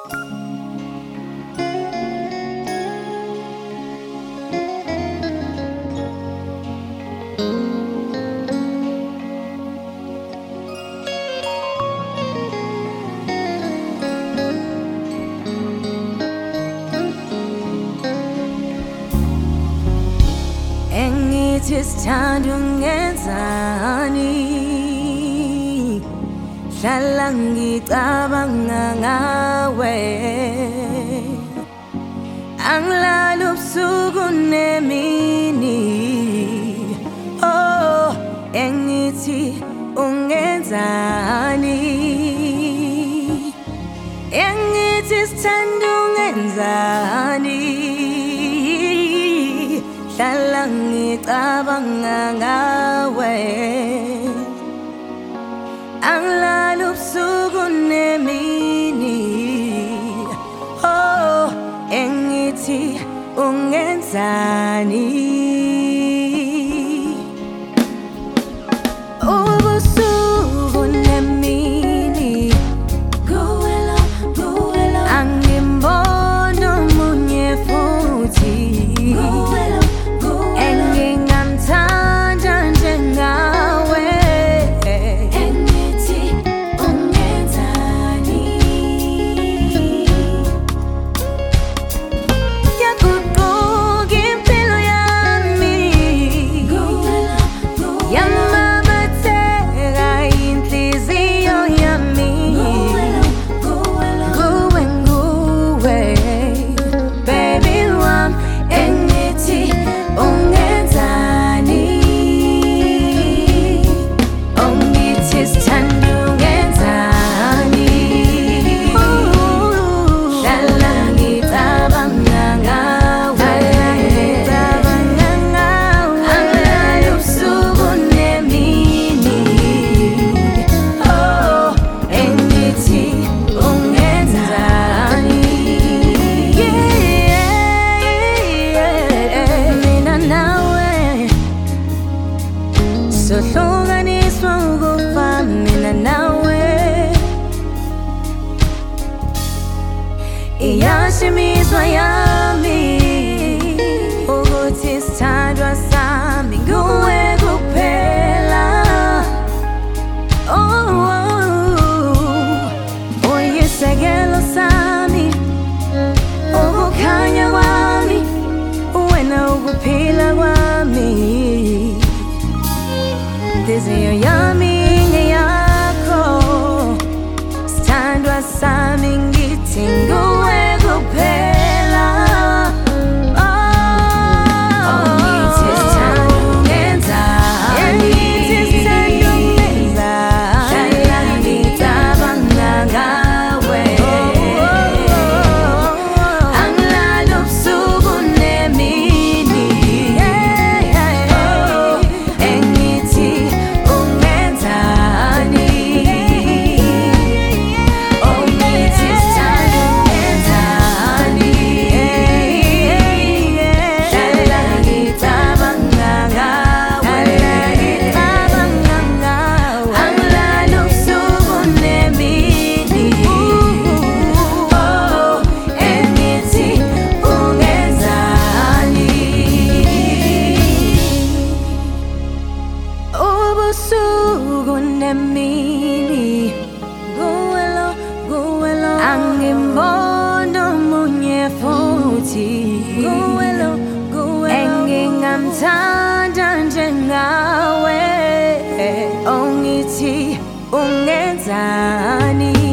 It's time to ngenzani hlala ngicabanga ngawe angilali ubusuku nemini oh engithi ungenzani engithi sithanda ungenzani hlala ngicabanga ngawe angilali ubusuku nemini oh engithi ungenzani ubusuku nemini kuwela angimbona omunye futhi sohlukaniswa ukufa mina nawe iyashimizwa yami ukuthi sithandwa sami nguwe kuphela uyisekelo sami ukukhanya kwami wena ukuphila kwami Deseo yami ngeyakho sithandwa sami ngithi nguwe kuphela ngithi sithanda ungenzani hlala ngicabanga ngawe angilali ubusuku nemini engithi ubusuku nemini kuwelo angimbona omunye futhi engingamthanda njengawe ongithi ungenzani